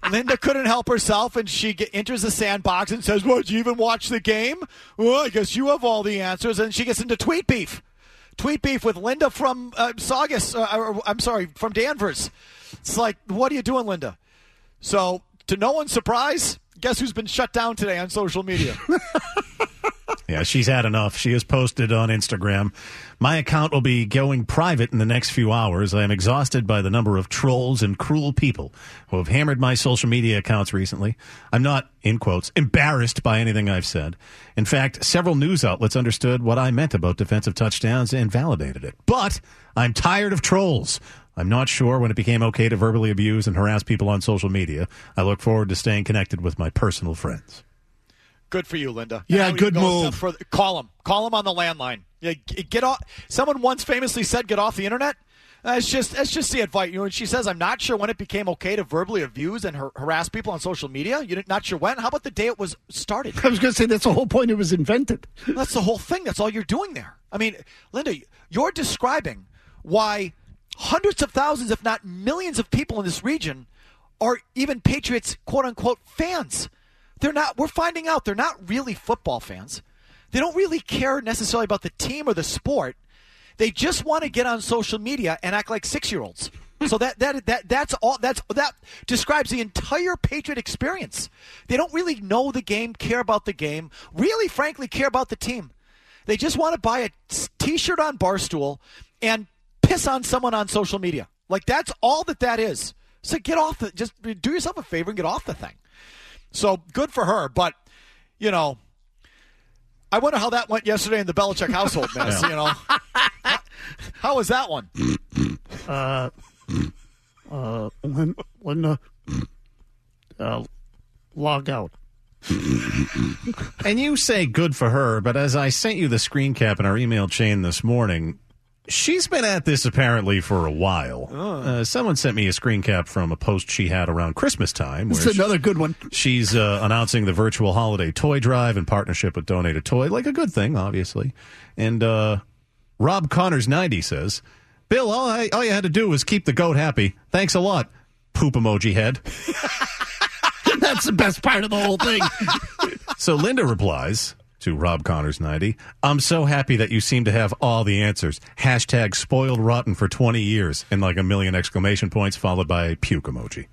Speaker 6: Linda couldn't help herself, and she get, enters the sandbox and says, well, did you even watch the game? Well, I guess you have all the answers. And she gets into tweet beef. Tweet beef with Linda from uh, Saugus. Uh, or, I'm sorry, from Danvers. It's like, what are you doing, Linda? So, to no one's surprise, guess who's been shut down today on social media?
Speaker 7: Yeah, she's had enough. She has posted on Instagram, my account will be going private in the next few hours. I am exhausted by the number of trolls and cruel people who have hammered my social media accounts recently. I'm not, in quotes, embarrassed by anything I've said. In fact, several news outlets understood what I meant about defensive touchdowns and validated it. But I'm tired of trolls. I'm not sure when it became okay to verbally abuse and harass people on social media. I look forward to staying connected with my personal friends.
Speaker 6: Good for you, Linda.
Speaker 5: Yeah, good move.
Speaker 6: For, call him. Call him on the landline. Yeah, get off. Someone once famously said, "Get off the internet." That's just that's just the advice. You know, and she says, "I'm not sure when it became okay to verbally abuse and har- harass people on social media." You're not sure when. How about the day it was started?
Speaker 5: I was going to say that's the whole point. It was invented.
Speaker 6: That's the whole thing. That's all you're doing there. I mean, Linda, you're describing why hundreds of thousands, if not millions, of people in this region are even Patriots "quote unquote" fans. They're not. We're finding out they're not really football fans. They don't really care necessarily about the team or the sport. They just want to get on social media and act like six-year-olds. So that that that that's all. That's that describes the entire Patriot experience. They don't really know the game, care about the game, really, frankly, care about the team. They just want to buy a T-shirt on Barstool and piss on someone on social media. Like that's all that that is. So get off the. Just do yourself a favor and get off the thing. So good for her, but you know, I wonder how that went yesterday in the Belichick household, man.
Speaker 7: Yeah.
Speaker 6: You know, how, how was that one?
Speaker 5: Uh, uh, Linda, uh, log out.
Speaker 7: And you say good for her, but as I sent you the screen cap in our email chain this morning, she's been at this apparently for a while. Oh. Uh, someone sent me a screen cap from a post she had around Christmas time.
Speaker 5: This is another
Speaker 7: she,
Speaker 5: good one.
Speaker 7: She's uh, announcing the virtual holiday toy drive in partnership with Donate a Toy. Like a good thing, obviously. And uh, Rob Connors ninety says, Bill, all, I, all you had to do was keep the goat happy. Thanks a lot, poop emoji head.
Speaker 5: That's the best part of the whole thing.
Speaker 7: So Linda replies to Rob Connors ninety, I'm so happy that you seem to have all the answers. Hashtag spoiled rotten for twenty years. And like a million exclamation points followed by a puke emoji.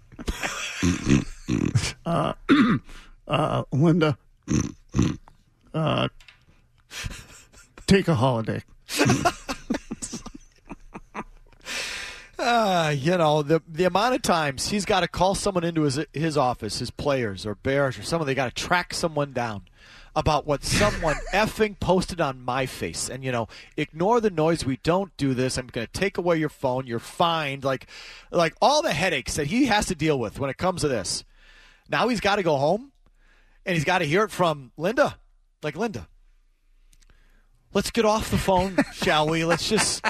Speaker 5: uh, uh, Linda, uh, take a holiday.
Speaker 6: Uh, you know, the the amount of times he's got to call someone into his his office, his players or Bears or someone, they got to track someone down about what someone effing posted on my face. And, you know, ignore the noise. We don't do this. I'm going to take away your phone. You're fined. Like, like all the headaches that he has to deal with when it comes to this. Now he's got to go home, and he's got to hear it from Linda. Like, Linda, let's get off the phone, shall we? Let's just...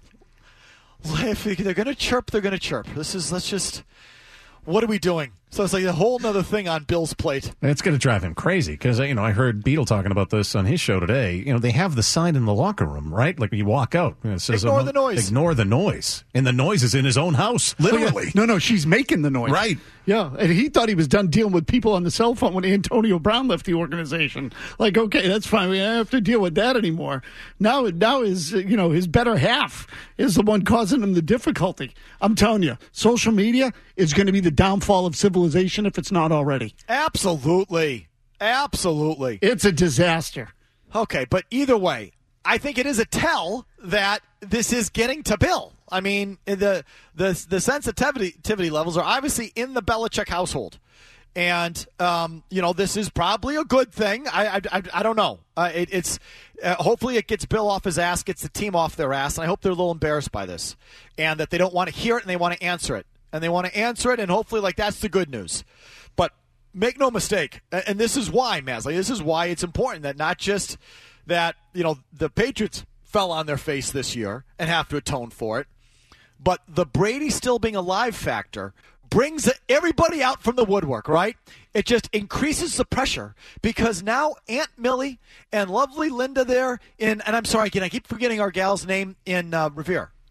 Speaker 6: If they're going to chirp, they're going to chirp. This is, let's just, what are we doing? So it's like a whole other thing on Bill's plate.
Speaker 7: It's going to drive him crazy because, you know, I heard Beetle talking about this on his show today. You know, they have the sign in the locker room, right? Like when you walk out. It says,
Speaker 6: ignore
Speaker 7: oh,
Speaker 6: the noise.
Speaker 7: Ignore the noise. And the noise is in his own house, literally.
Speaker 5: Oh, yeah. No, no, she's making the noise.
Speaker 7: Right.
Speaker 5: Yeah, and he thought he was done dealing with people on the cell phone when Antonio Brown left the organization. Like, okay, that's fine. We don't have to deal with that anymore. Now, now is you know his better half is the one causing him the difficulty. I'm telling you, social media is going to be the downfall of civilization if it's not already.
Speaker 6: Absolutely, absolutely,
Speaker 5: it's a disaster.
Speaker 6: Okay, but either way, I think it is a tell that this is getting to Bill. I mean, the the the sensitivity levels are obviously in the Belichick household, and um, you know this is probably a good thing. I I, I don't know. Uh, it, it's uh, hopefully it gets Bill off his ass, gets the team off their ass, and I hope they're a little embarrassed by this, and that they don't want to hear it and they want to answer it, and they want to answer it, and hopefully like that's the good news. But make no mistake, and this is why, Masley, this is why it's important that not just that you know the Patriots fell on their face this year and have to atone for it. But the Brady still being alive factor brings everybody out from the woodwork, right? It just increases the pressure because now Aunt Millie and lovely Linda there in, and I'm sorry, again, I keep forgetting our gal's name in uh, Revere.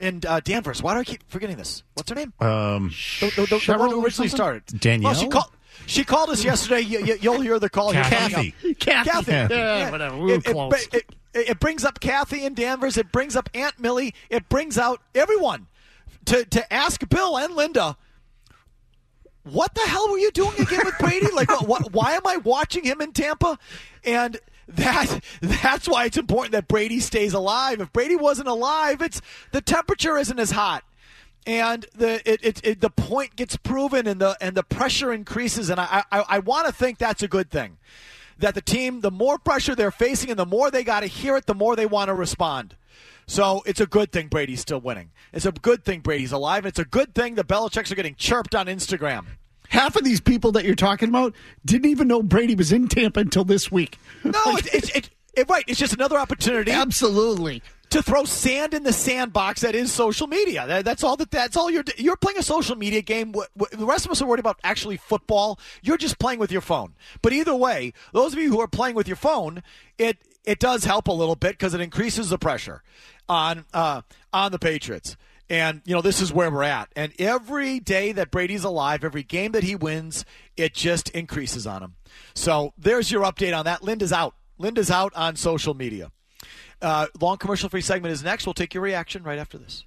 Speaker 6: and uh, Danvers. Why do I keep forgetting this? What's her name?
Speaker 7: Um,
Speaker 6: the, the, the, the one who originally started.
Speaker 7: Danielle?
Speaker 6: Well, she, call, she called us yesterday. You, you, you'll hear the call.
Speaker 7: Kathy.
Speaker 6: Here.
Speaker 5: Kathy.
Speaker 6: Kathy.
Speaker 5: Yeah,
Speaker 6: Yeah.
Speaker 5: whatever. We were
Speaker 6: It,
Speaker 5: close.
Speaker 6: it, it, it brings up Kathy and Danvers. It brings up Aunt Millie. It brings out everyone to, to ask Bill and Linda, what the hell were you doing again with Brady? Like, what, what, why am I watching him in Tampa? And that that's why it's important that Brady stays alive. If Brady wasn't alive, it's the temperature isn't as hot, and the it, it, it the point gets proven, and the and the pressure increases. And I I, I want to think that's a good thing. That the team, the more pressure they're facing, and the more they got to hear it, the more they want to respond. So it's a good thing Brady's still winning. It's a good thing Brady's alive. It's a good thing the Belichicks are getting chirped on Instagram.
Speaker 5: Half of these people that you're talking about didn't even know Brady was in Tampa until this week.
Speaker 6: No, it's it, it, it, right. It's just another opportunity.
Speaker 5: Absolutely.
Speaker 6: To throw sand in the sandbox that is social media. That, that's all. That that's all you're. You're playing a social media game. The rest of us are worried about actually football. You're just playing with your phone. But either way, those of you who are playing with your phone, it it does help a little bit because it increases the pressure on uh, on the Patriots. And, you know, this is where we're at. And every day that Brady's alive, every game that he wins, it just increases on him. So there's your update on that. Linda's out. Linda's out on social media. Uh, long commercial-free segment is next. We'll take your reaction right after this.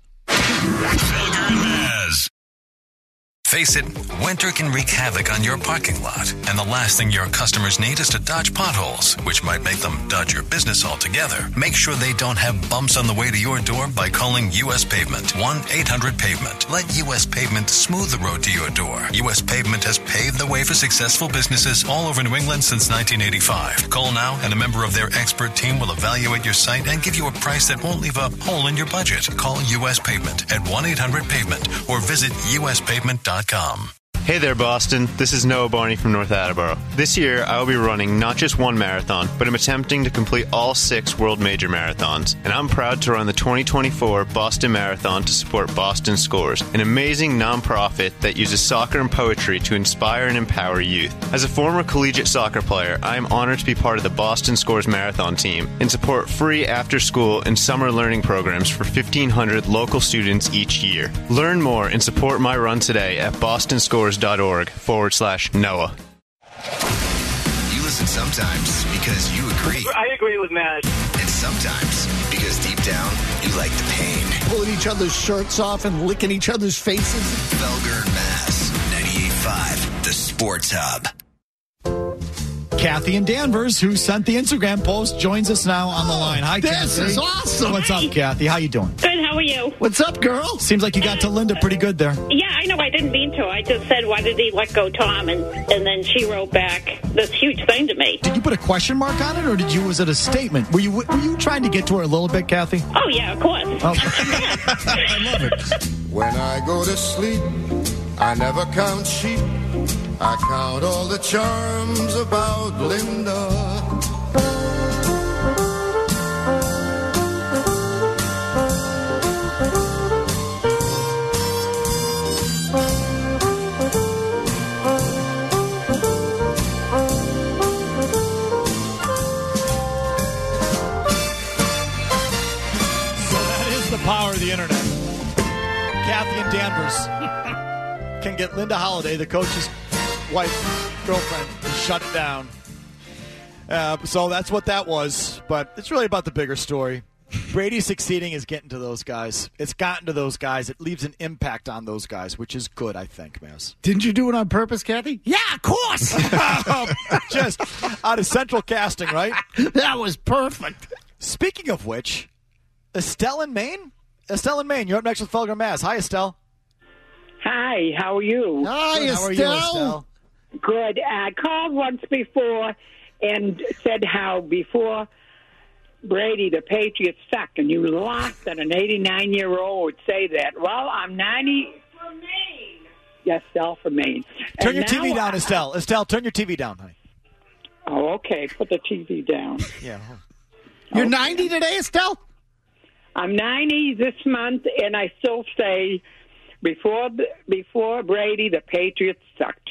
Speaker 1: Felger and Maz. Face it, winter can wreak havoc on your parking lot, and the last thing your customers need is to dodge potholes, which might make them dodge your business altogether. Make sure they don't have bumps on the way to your door by calling U S Pavement, one eight hundred pavement. Let U S Pavement smooth the road to your door. U S Pavement has paved the way for successful businesses all over New England since nineteen eighty-five. Call now, and a member of their expert team will evaluate your site and give you a price that won't leave a hole in your budget. Call U S Pavement at one eight hundred pavement or visit U S pavement dot com.
Speaker 2: Hey there, Boston. This is Noah Barney from North Attleboro. This year, I will be running not just one marathon, but I'm attempting to complete all six World Major Marathons. And I'm proud to run the twenty twenty-four Boston Marathon to support Boston Scores, an amazing nonprofit that uses soccer and poetry to inspire and empower youth. As a former collegiate soccer player, I am honored to be part of the Boston Scores Marathon team and support free after-school and summer learning programs for fifteen hundred local students each year. Learn more and support my run today at bostonscores.org forward slash Noah.
Speaker 3: You listen sometimes because you agree.
Speaker 13: I agree with Matt.
Speaker 3: And sometimes because deep down, you like the pain.
Speaker 5: Pulling each other's shirts off and licking each other's faces.
Speaker 3: Felger and Maz, ninety-eight point five, the Sports Hub.
Speaker 6: Kathy and Danvers, who sent the Instagram post, joins us now on the line. Hi,
Speaker 5: This
Speaker 6: Kathy.
Speaker 5: is awesome.
Speaker 6: What's up, Kathy? How you doing?
Speaker 13: Good, how are you?
Speaker 5: What's up, girl?
Speaker 6: Seems like you got to Linda pretty good there.
Speaker 13: Yeah, I know, I didn't mean to. I just said, why did he let go Tom? And and then she wrote back this huge thing to me.
Speaker 6: Did you put a question mark on it, or did you? Was it a statement? Were you were you trying to get to her a little bit, Kathy?
Speaker 13: Oh, yeah, of course.
Speaker 6: Okay.
Speaker 7: I love it.
Speaker 14: When I go to sleep, I never count sheep. I count all the charms about Linda.
Speaker 6: Power of the internet. Kathy and Danvers can get Linda Holiday, the coach's wife, girlfriend, to shut it down. Uh, so that's what that was. But it's really about the bigger story. Brady succeeding is getting to those guys. It's gotten to those guys. It leaves an impact on those guys, which is good, I think, Maz.
Speaker 5: Didn't you do it on purpose, Kathy? Yeah, of course.
Speaker 6: Just out of central casting, right?
Speaker 5: That was perfect.
Speaker 6: Speaking of which, Estelle in Maine? Estelle in Maine, you're up next with Felger and Maz. Hi, Estelle.
Speaker 15: Hi, how are you?
Speaker 5: Hi,
Speaker 6: Good.
Speaker 5: Estelle.
Speaker 6: How are you, Estelle?
Speaker 15: Good. I called once before and said how before Brady, the Patriots suck, and you laughed at an eighty-nine-year-old would say that. Well, I'm ninety. From Maine. Yes, Estelle from Maine.
Speaker 6: Turn
Speaker 15: And
Speaker 6: your T V
Speaker 15: now
Speaker 6: down,
Speaker 15: I-
Speaker 6: Estelle. Estelle, turn your T V down, honey.
Speaker 15: Oh, okay. Put the T V down.
Speaker 6: Yeah.
Speaker 5: You're ninety today, Estelle?
Speaker 15: I'm ninety this month, and I still say before before Brady, the Patriots sucked.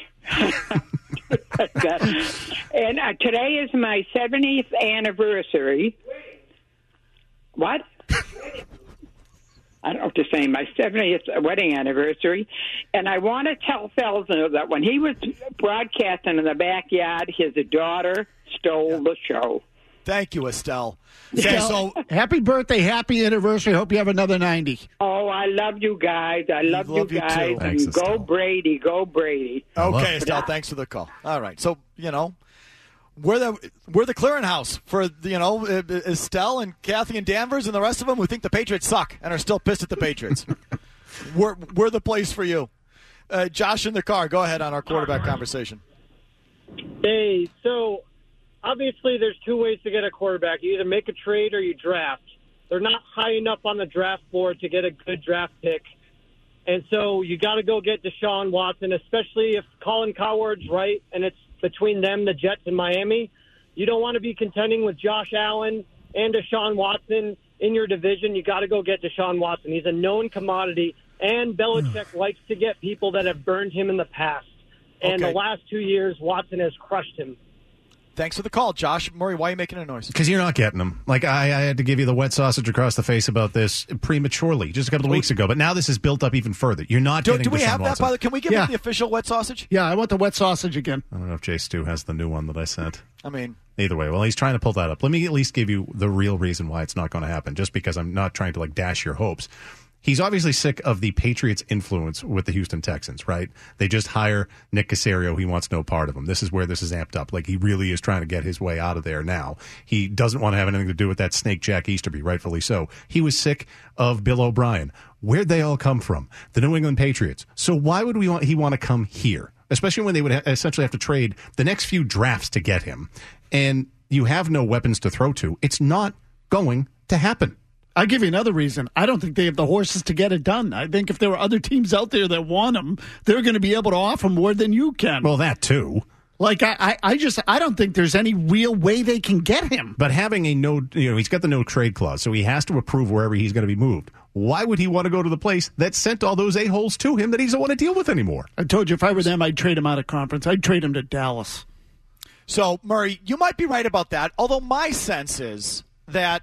Speaker 15: And uh, today is my seventieth anniversary. What? I don't know what to say, my seventieth wedding anniversary. And I want to tell fellas that when he was broadcasting in the backyard, his daughter stole yeah. the show.
Speaker 6: Thank you, Estelle.
Speaker 5: Okay, so happy birthday, happy anniversary. Hope you have another ninety.
Speaker 15: Oh, I love you guys. I love,
Speaker 6: love
Speaker 15: you
Speaker 6: you
Speaker 15: guys.
Speaker 6: too.
Speaker 15: And
Speaker 6: Thanks,
Speaker 15: go
Speaker 6: Estelle.
Speaker 15: Brady, go Brady.
Speaker 6: Okay, Estelle, thanks for the call. All right, so, you know, we're the we're the clearinghouse for, you know, Estelle and Kathy and Danvers and the rest of them who think the Patriots suck and are still pissed at the Patriots. we're, we're the place for you. Uh, Josh in the car, go ahead on our quarterback conversation.
Speaker 16: Hey, so... obviously, there's two ways to get a quarterback. You either make a trade or you draft. They're not high enough on the draft board to get a good draft pick. And so you got to go get Deshaun Watson, especially if Colin Cowherd's right and it's between them, the Jets, and Miami. You don't want to be contending with Josh Allen and Deshaun Watson in your division. You got to go get Deshaun Watson. He's a known commodity, and Belichick likes to get people that have burned him in the past. And
Speaker 6: Okay.
Speaker 16: the last two years, Watson has crushed him.
Speaker 6: Thanks for the call, Josh. Murray, why are you making a noise?
Speaker 7: Because you're not getting them. Like, I, I had to give you the wet sausage across the face about this prematurely just a couple of weeks ago, but now this is built up even further. You're not
Speaker 6: Do,
Speaker 7: getting
Speaker 6: do we
Speaker 7: Deshaun
Speaker 6: have that,
Speaker 7: Watson.
Speaker 6: by the Can we give
Speaker 5: Yeah.
Speaker 6: him the official wet sausage?
Speaker 5: Yeah, I want the wet sausage again.
Speaker 7: I don't know if Jay Stu has the new one that I sent.
Speaker 6: I mean...
Speaker 7: Either way, well, he's trying to pull that up. Let me at least give you the real reason why it's not going to happen, just because I'm not trying to, like, dash your hopes. He's obviously sick of the Patriots' influence with the Houston Texans, right? They just hire Nick Caserio. He wants no part of him. This is where this is amped up. Like, he really is trying to get his way out of there now. He doesn't want to have anything to do with that snake Jack Easterby, rightfully so. He was sick of Bill O'Brien. Where'd they all come from? The New England Patriots. So why would we want he want to come here? Especially when they would ha- essentially have to trade the next few drafts to get him. And you have no weapons to throw to. It's not going to happen.
Speaker 5: I'll give you another reason. I don't think they have the horses to get it done. I think if there were other teams out there that want him, they're going to be able to offer more than you can.
Speaker 7: Well, that too.
Speaker 5: Like, I, I, I just, I don't think there's any real way they can get him.
Speaker 7: But having a no, you know, he's got the no trade clause, so he has to approve wherever he's going to be moved. Why would he want to go to the place that sent all those a-holes to him that he doesn't want to deal with anymore?
Speaker 5: I told you, if I were them, I'd trade him out of conference. I'd trade him to Dallas.
Speaker 6: So, Murray, you might be right about that, although my sense is that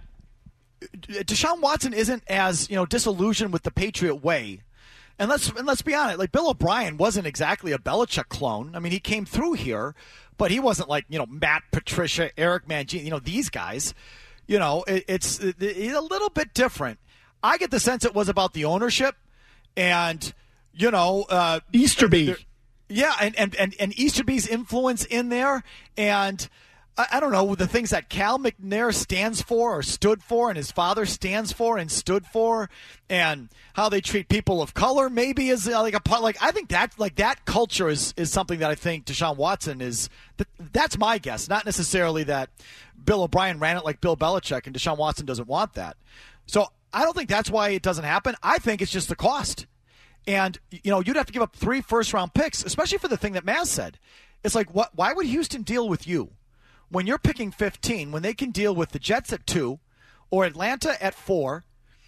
Speaker 6: Deshaun Watson isn't as, you know, disillusioned with the Patriot way. And let's and let's be honest, like Bill O'Brien wasn't exactly a Belichick clone. I mean, he came through here, but he wasn't like, you know, Matt Patricia, Eric Mangini, you know, these guys. You know, it, it's, it, it's a little bit different. I get the sense it was about the ownership and, you know, uh,
Speaker 5: Easterby.
Speaker 6: Yeah, and, and, and, and Easterby's influence in there, and I, I don't know, the things that Cal McNair stands for or stood for, and his father stands for and stood for, and how they treat people of color maybe is like a part. Like I think that like that culture is, is something that I think Deshaun Watson is. That, that's my guess, not necessarily that Bill O'Brien ran it like Bill Belichick, and Deshaun Watson doesn't want that. So I don't think that's why it doesn't happen. I think it's just the cost. And, you know, you'd have to give up three first-round picks, especially for the thing that Maz said. It's like, what? Why would Houston deal with you when you're picking fifteen, when they can deal with the Jets at two, or Atlanta at four,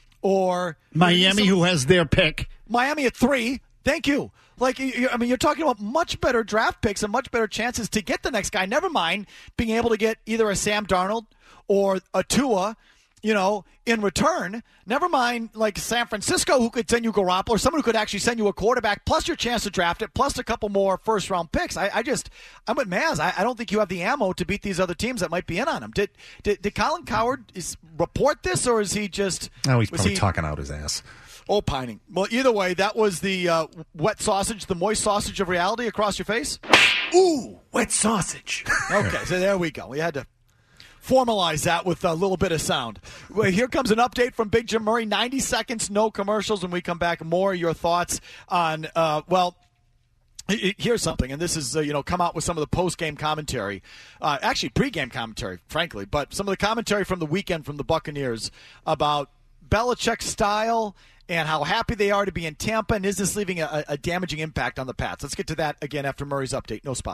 Speaker 6: or
Speaker 5: Miami, some, who has their pick.
Speaker 6: Miami at three. Thank you. Like, I mean, you're talking about much better draft picks and much better chances to get the next guy. Never mind being able to get either a Sam Darnold or a Tua, you know, in return. Never mind, like San Francisco, who could send you Garoppolo, or someone who could actually send you a quarterback, plus your chance to draft it, plus a couple more first-round picks. I, I just, I'm with Maz. I, I don't think you have the ammo to beat these other teams that might be in on him. Did did, did Colin Cowherd is, report this, or is he just?
Speaker 7: No, he's probably
Speaker 6: he,
Speaker 7: talking out his ass.
Speaker 6: Opining. Well, either way, that was the uh, wet sausage, the moist sausage of reality across your face.
Speaker 7: Ooh, wet sausage.
Speaker 6: Okay, so there we go. We had to formalize that with a little bit of sound. Well, here comes an update from Big Jim Murray. ninety seconds, no commercials. When we come back, more of your thoughts on, uh, well, here's something, and this is, uh, you know, come out with some of the post-game commentary, uh, actually pre-game commentary, frankly, but some of the commentary from the weekend from the Buccaneers about Belichick's style and how happy they are to be in Tampa, and is this leaving a, a damaging impact on the Pats? Let's get to that again after Murray's update. No spots here.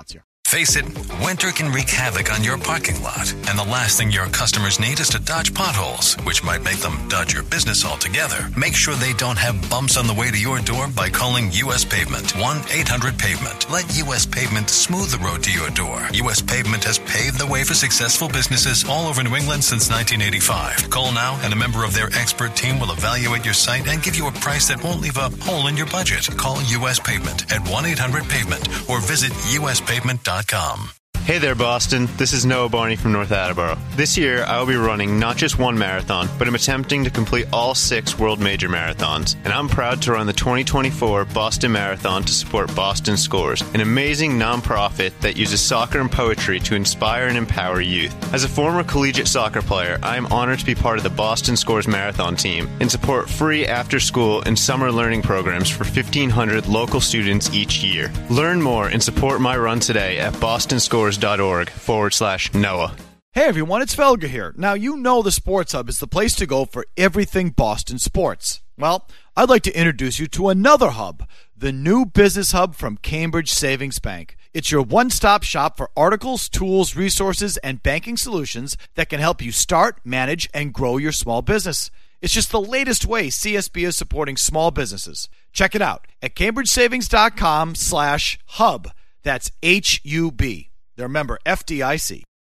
Speaker 1: Face it, winter can wreak havoc on your parking lot, and the last thing your customers need is to dodge potholes, which might make them dodge your business altogether. Make sure they don't have bumps on the way to your door by calling U S Pavement. one eight hundred pavement. Let U S Pavement smooth the road to your door. U S Pavement has paved the way for successful businesses all over New England since nineteen eighty-five. Call now, and a member of their expert team will evaluate your site and give you a price that won't leave a hole in your budget. Call U S Pavement at one eight hundred pavement or visit U S pavement dot com.
Speaker 2: Hey there, Boston. This is Noah Barney from North Attleboro. This year, I will be running not just one marathon, but I'm attempting to complete all six world major marathons. And I'm proud to run the twenty twenty-four Boston Marathon to support Boston Scores, an amazing nonprofit that uses soccer and poetry to inspire and empower youth. As a former collegiate soccer player, I am honored to be part of the Boston Scores Marathon team and support free after-school and summer learning programs for fifteen hundred local students each year. Learn more and support my run today at bostonscores.org forward slash Noah.
Speaker 6: Hey everyone, it's Felger here. Now, you know the Sports Hub is the place to go for everything Boston sports. Well, I'd like to introduce you to another hub, the new Business Hub from Cambridge Savings Bank. It's your one-stop shop for articles, tools, resources, and banking solutions that can help you start, manage, and grow your small business. It's just the latest way C S B is supporting small businesses. Check it out at cambridgesavings.com slash hub. That's H U B. They're a member F D I C.